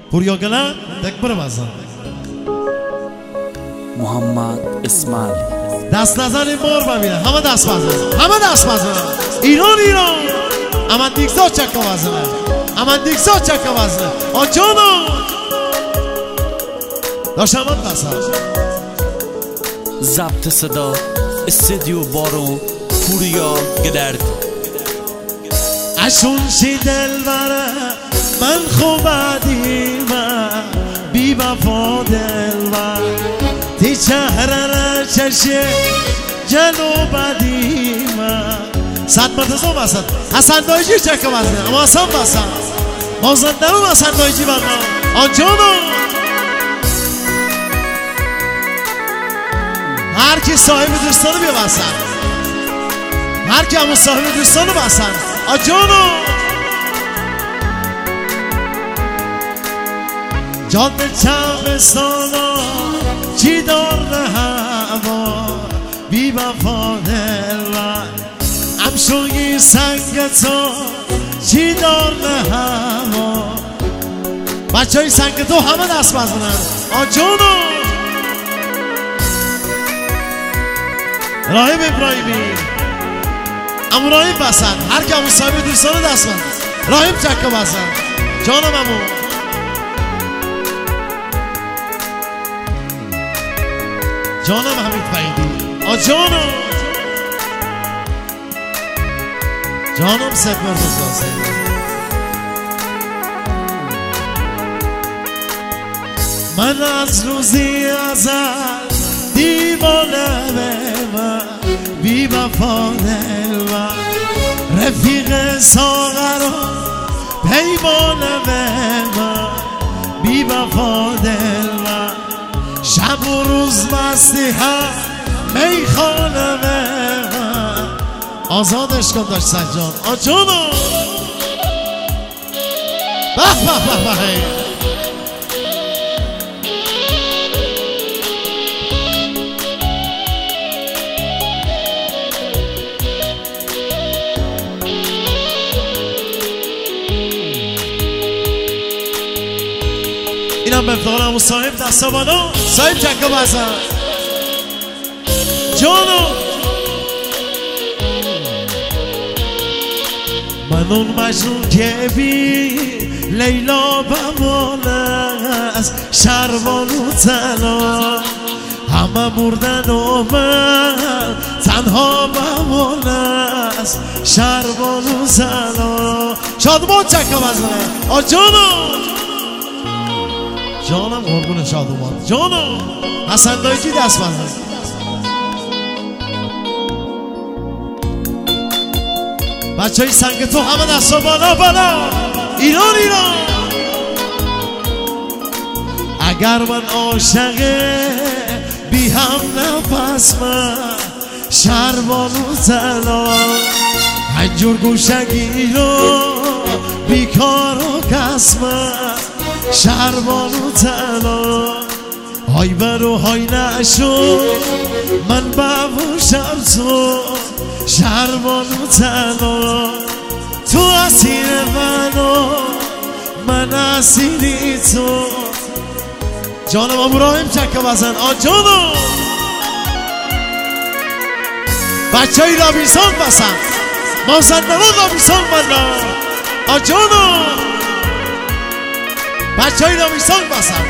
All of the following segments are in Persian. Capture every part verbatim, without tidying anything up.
پوریا گلن تکبر بزن. محمد اسماعیل دست نزنی مور ببینه. همه دست بزن، همه دست بزن. ایران ایران اما دیگزا چکه بزنه، اما دیگزا چکه بزنه. آجانا داشت همه بزن. ضبط صدا استودیو بارون پوریا گلرد. اشون شی دلبره من خوب دیمه بی وفا دلبر تی چهره را چشه جلو بدیمه. صد مرتضا بسن حسن دایجی چکه بزنه اما حسن بسن مازندرون حسن دایجی بزنه. آنجانو هر کی صاحب دوستانو بیا بسن، هر کی همون صاحب دوستانو بسن. آجانو جان به چمستانا چی داره هوا بی وفا دلبر همشوی سنگ تو چی داره هوا. بچه های سنگ تو همه دست بزنن. آجانو راهب ابراهیمی امو راهب بسن، هر که امو صاحب دوستانو دست بزن. راهب چکه بزن جانم امو. جانم حمید فیدی. آجانم جانم سید مرتضی. من از روزی ازل دیوانه به من بی وفا دلبر رفیق ساغر و پیمانه به من بی وفا دلبر شب و روز مستی هم میخانه به من. آزادش کن داشت سجان. آجانو به به به به. اینم به افتخار همون صاحب دستا بالا. صاحب چکه بزن جانو. من اون مجنون که بی لیلا بمانه از شروان و تلا همه مردن و من تنها بمانه از شروان و تلا. شادمان چکه بزنه. آجانو جانم قربون شادمان. جانم حسن دایجی دست بزن. بچه های سنگ تو همه دست بالا بالا. ایران ایران اگر من عاشق بی هم نفس من شروان و تلا هنجور گوشگی رو بیکار و کسمن شروان و تلا. های برو های نشو من ببوشم تو شروان و تلا. تو اسیر منو من اسیری تو. جانم ابراهیم چکه بزن. آجانو بچه های رابیسان بسن مازندران رابیسان بلا. آجانو بچه های رابیسان بسن.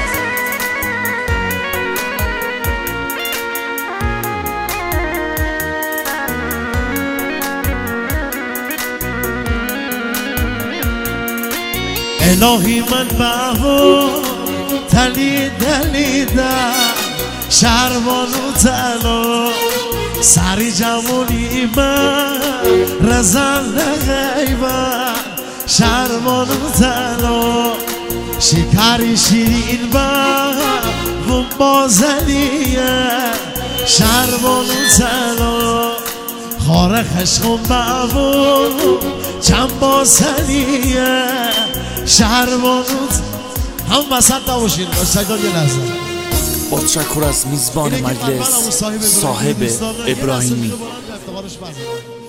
الهی من بهو تلی دلیدم شروان و تلا سری جمالی من رزن غیبم شروان و تلا شکری شیرین با و بازنیه شروان و تلا خاره خشخون با چند بازنیه شروان و تلا. هم وسط نباشین سجاد یه لحظه. با تشکر از میزبان مجلس صاحب ابراهیمی.